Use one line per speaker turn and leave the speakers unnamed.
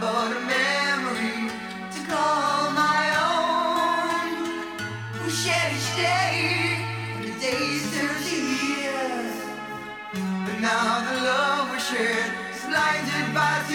but a memory to call my own. We shared each day, and the days turned to years. But now the love we shared is blinded by tears.